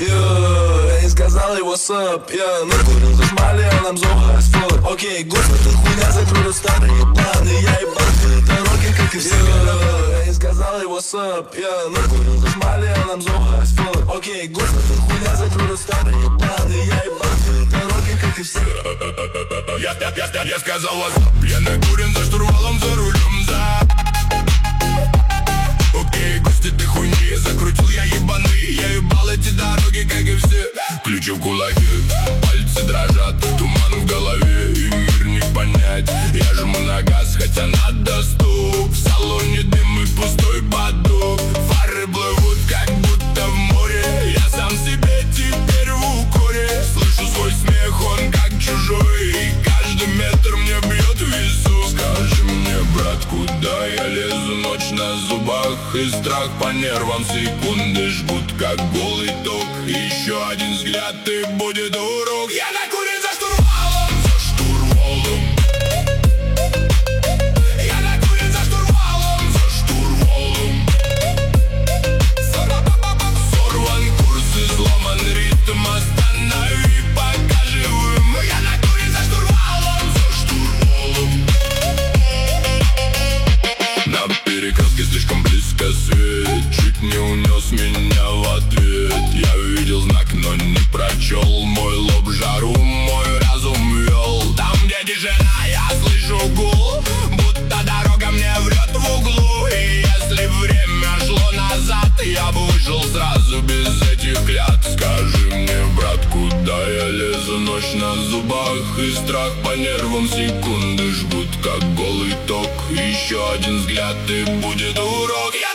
Я не сказал ей what's up, мы курим, зашмали, а нам зоха асфальт. Окей, господи, хуйня закрыла старые планы. Я ебал твои дороги, как и все. Я не сказал ей what's up, мы курим, зашмали, а нам зоха асфальт. Окей, господи, хуйня закрыла старые планы. Я ебал твои дороги, как и все. Я сказал what's up, я накурен за штурвалом, за рулем, за. Окей, гости, ты хуйни, закрутил я ебаный. Я ебал эти дороги, как и все. Ключи в кулаке, пальцы дрожат, туман в голове, и мир не понять. Я жму на газ, хотя надо стоп. В салоне дым и пустой бадок. Фары плывут, как будто в море. Я сам себе теперь в укоре. Слышу свой смех, он как чужой, и каждый метр мне бьет в висок. Скажи мне, брат, куда я лезу? Ночь на зубах и страх по нервам. Секунды жгут, как голый ток. Еще один взгляд, и будет урок. Я накурен за штурвалом, за штурвалом. Я накурен за штурвалом, за штурвалом. Сорван курс и сломан ритм. Останови, пока живым. Я накурен за штурвалом, за штурвалом. На перекрестке слишком близко свет, чуть не унес меня в ответ. Я видел знак, но не прочел. Мой лоб жару, мой разум вел. Там, где тишина, я слышу гул, будто дорога мне врет в углу. И если время шло назад, я бы вышел сразу без этих клятв. Скажи мне, брат, куда я лезу? Ночь на зубах и страх по нервам. Секунды жгут, как голый ток. Еще один взгляд, и будет урок.